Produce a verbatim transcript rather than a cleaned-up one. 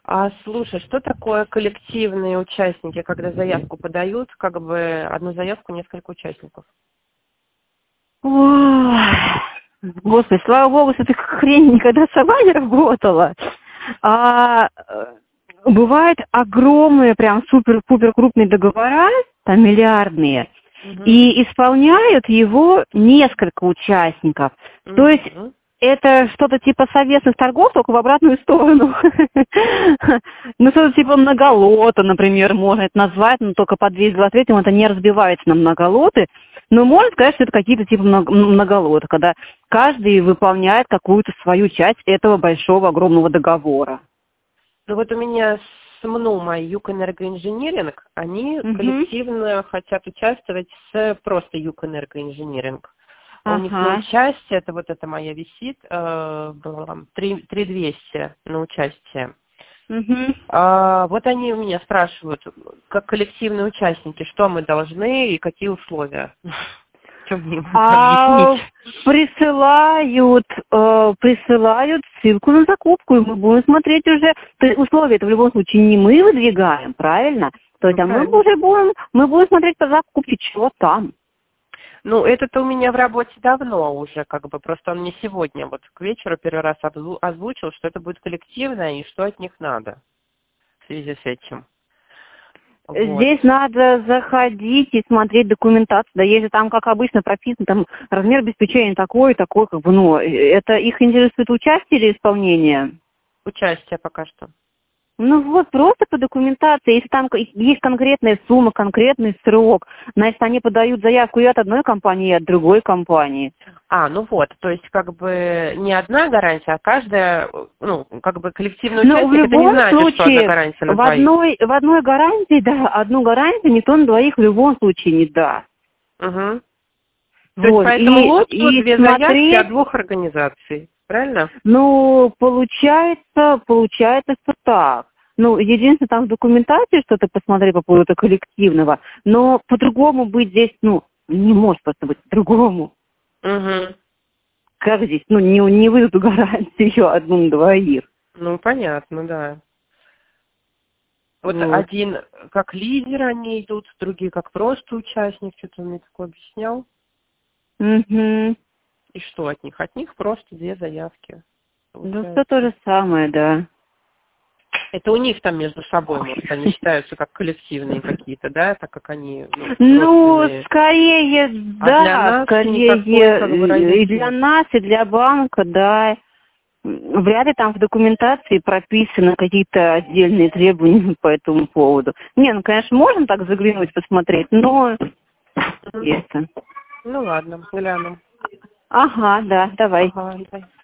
А слушай, что такое коллективные участники, когда заявку подают, как бы одну заявку несколько участников? Ой, Господи, слава богу, с этой хрень никогда сама не работала. А, бывают огромные, прям супер-пупер крупные договора, там миллиардные, угу. И исполняют его несколько участников. Угу. То есть это что-то типа совместных торгов, только в обратную сторону. Ну, что-то типа многолота, например, можно это назвать, но только по двести двадцать третьему это не разбивается на многолоты. Но можно сказать, что это какие-то типа многолоты, когда каждый выполняет какую-то свою часть этого большого, огромного договора. Ну вот у меня с МНУМа Юкэнергоинжиниринг, они угу. коллективно хотят участвовать с просто Юкэнергоинжиниринг. Ага. У них на участие, это вот эта моя висит, э, было три тысячи двести на участие. Угу. А, вот они у меня спрашивают, как коллективные участники, что мы должны и какие условия. А присылают, э, присылают ссылку на закупку, и мы будем смотреть уже. То есть условия это в любом случае не мы выдвигаем, правильно? То есть ну, а мы уже будем, мы будем смотреть по закупке, что там. Ну, это-то у меня в работе давно уже, как бы, просто он мне сегодня, вот к вечеру первый раз озвучил, что это будет коллективное и что от них надо в связи с этим. Здесь вот. Надо заходить и смотреть документацию, да если там, как обычно, прописано, там размер обеспечения такой, такой, как бы, ну, это их интересует участие или исполнение? Участие пока что. Ну вот, просто по документации, если там есть конкретная сумма, конкретный срок, значит, они подают заявку и от одной компании, и от другой компании. А, ну вот, то есть как бы не одна гарантия, а каждая, ну, как бы коллективный участник, это не значит, случае, что одна гарантия на в двоих. Одной, в одной гарантии, да, одну гарантию никто на двоих в любом случае не даст. Угу. То вот. есть поэтому и, лучше и две смотреть, заявки от двух организаций, правильно? Ну, получается, получается, что так. Ну, единственное, там в документации что-то посмотри по поводу коллективного, но по-другому быть здесь, ну, не может просто быть по-другому. Угу. Как здесь? Ну, не, не выдадут гарантию одну на двоих. Ну, понятно, да. Вот, вот один как лидер они идут, другие как просто участник, что-то он мне такое объяснял. Угу. И что от них? От них просто две заявки. Ну, все то же самое, да. Это у них там между собой, может, они считаются как коллективные какие-то, да, так как они... Ну, ну скорее, да, а для нас скорее никакой, как бы, и для нас, и для банка, да. Вряд ли там в документации прописаны какие-то отдельные требования по этому поводу. Не, ну, конечно, можно так заглянуть, посмотреть, но... Ну ладно, глянем. Ага, да, давай. Ага, давай.